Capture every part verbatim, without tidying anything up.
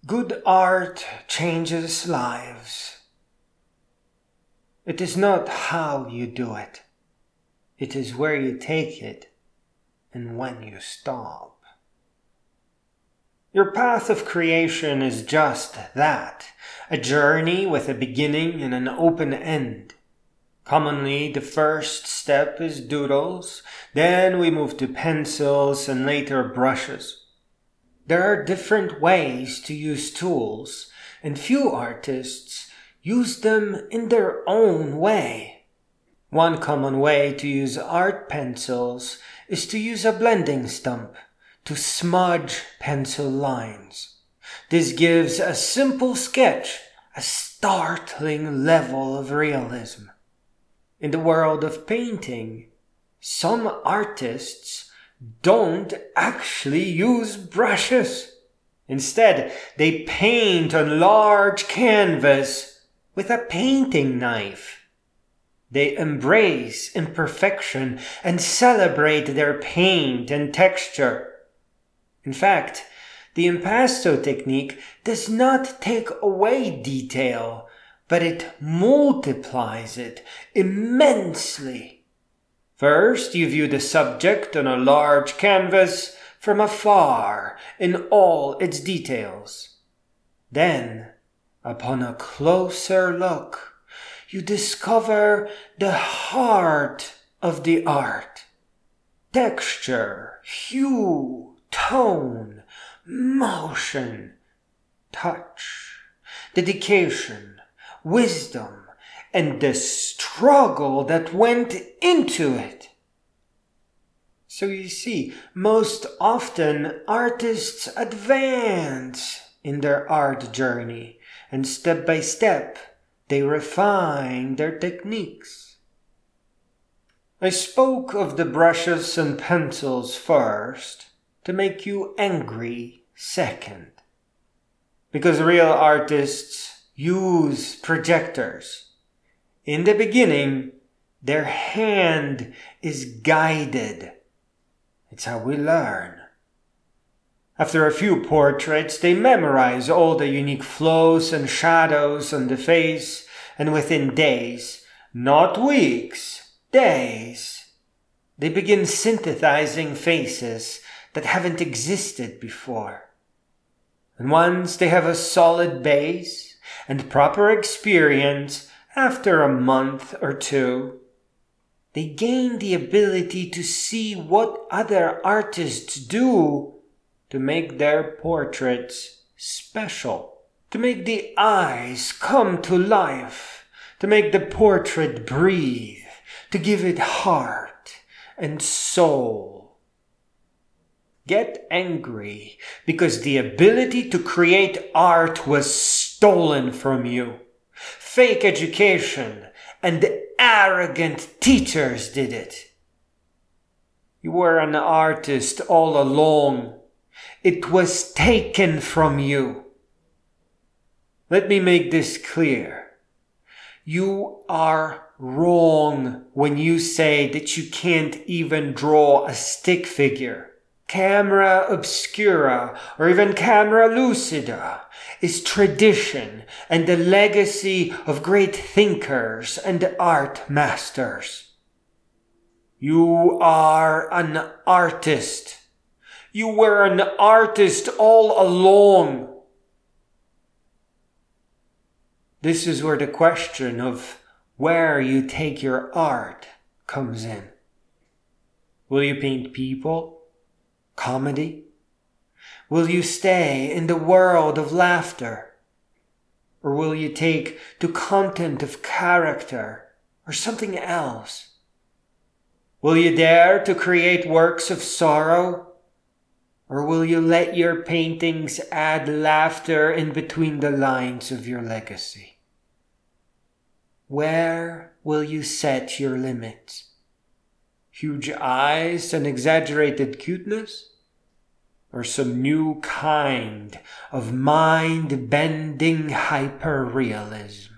Good art changes lives. It is not how you do it. It is where you take it and when you stop. Your path of creation is just that, a journey with a beginning and an open end. Commonly, the first step is doodles, then we move to pencils and later brushes. There are different ways to use tools, and few artists use them in their own way. One common way to use art pencils is to use a blending stump to smudge pencil lines. This gives a simple sketch a startling level of realism. In the world of painting, some artists don't actually use brushes. Instead, they paint on large canvas with a painting knife. They embrace imperfection and celebrate their paint and texture. In fact, the impasto technique does not take away detail, but it multiplies it immensely. First, you view the subject on a large canvas from afar in all its details. Then, upon a closer look, you discover the heart of the art. Texture, hue, tone, motion, touch, dedication, wisdom, and the struggle that went into it. So you see, most often artists advance in their art journey, and step by step they refine their techniques. I spoke of the brushes and pencils first to make you angry second. Because real artists use projectors. In the beginning, their hand is guided. It's how we learn. After a few portraits, they memorize all the unique flows and shadows on the face, and within days, not weeks, days, they begin synthesizing faces that haven't existed before. And once they have a solid base and proper experience, after a month or two, they gain the ability to see what other artists do to make their portraits special, to make the eyes come to life, to make the portrait breathe, to give it heart and soul. Get angry because the ability to create art was stolen from you. Fake education and arrogant teachers did it. You were an artist all along. It was taken from you. Let me make this clear. You are wrong when you say that you can't even draw a stick figure. Camera obscura, or even camera lucida, is tradition and the legacy of great thinkers and art masters. You are an artist. You were an artist all along. This is where the question of where you take your art comes in. Will you paint people? Comedy? Will you stay in the world of laughter? Or will you take to content of character or something else? Will you dare to create works of sorrow? Or will you let your paintings add laughter in between the lines of your legacy? Where will you set your limits? Huge eyes and exaggerated cuteness? Or some new kind of mind-bending hyperrealism?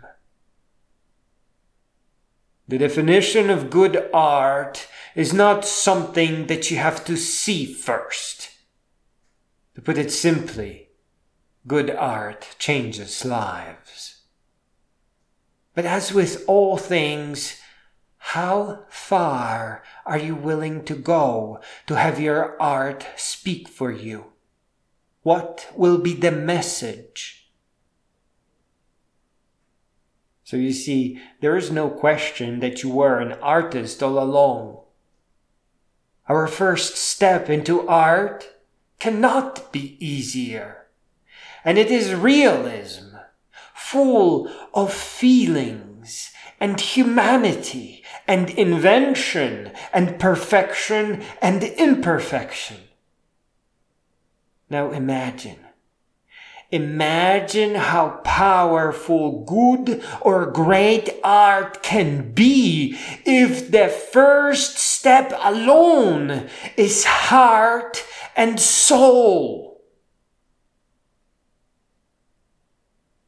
The definition of good art is not something that you have to see first. To put it simply, good art changes lives. But as with all things, how far are you willing to go to have your art speak for you? What will be the message? So you see, there is no question that you were an artist all along. Our first step into art cannot be easier. And it is realism, full of feelings and humanity and invention and perfection and imperfection. Now imagine. Imagine how powerful good or great art can be if the first step alone is heart and soul.